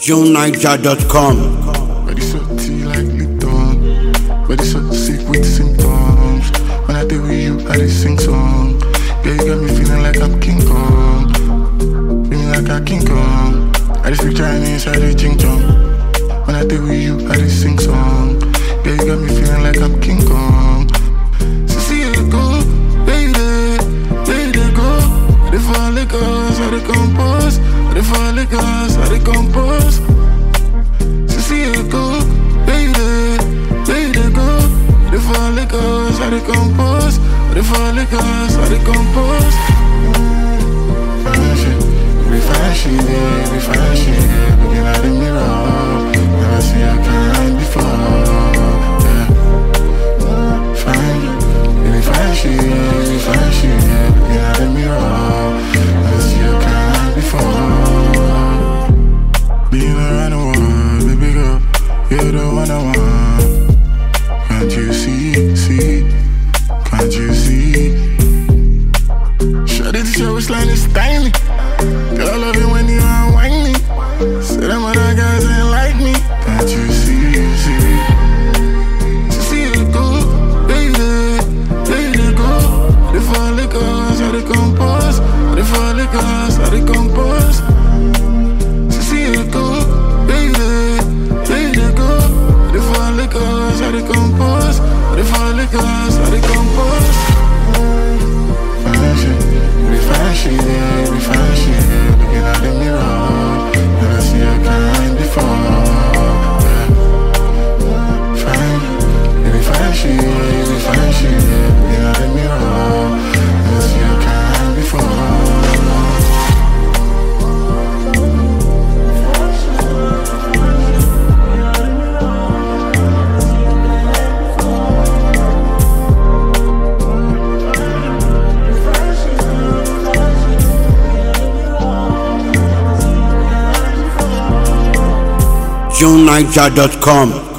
JohnNiger.com. Body so tea like Lipton. Body so sick with symptoms. When I deal with you, I just sing song. Yeah, you got me feeling like I'm King Kong. Feeling like I'm King Kong. I just speak Chinese, I just ching chong. When I deal with you, I just sing song. Yeah, you got me feeling like I'm King Kong. So see it go, lady go. They fall like us, I they compose. They fall like us, I they compose. So see it go, lady go. They fall like us, I they compose. They fall like us, I they compose. Fine shit, we fine shit, yeah, we fine shit, yeah. Looking at the mirror, never see a kind before. Yeah. Fine, we fine shit, yeah, we fine shit, yeah. Looking at the mirror, never see a kind before. Being around the world, baby girl, you're the one I want. Can't you see? Can't you see? Shawty, this your waistline is tiny. Girl, I love it when you unwind me. Say them other guys ain't like me. Can't you see? See it go, lady go. They fall like us, how they compose. They fall like us, how they compose. See it go, lady go. They fall like us, how they compose. They fall like us, how they compose. Fine shit, we fine shit, yeah, we fine shit, yeah. Looking at the mirror, never see a kind before. Yeah. Fine, we fine shit, yeah, we fine shit, yeah. Looking at the mirror, never see a kind before. JohnNiger.com.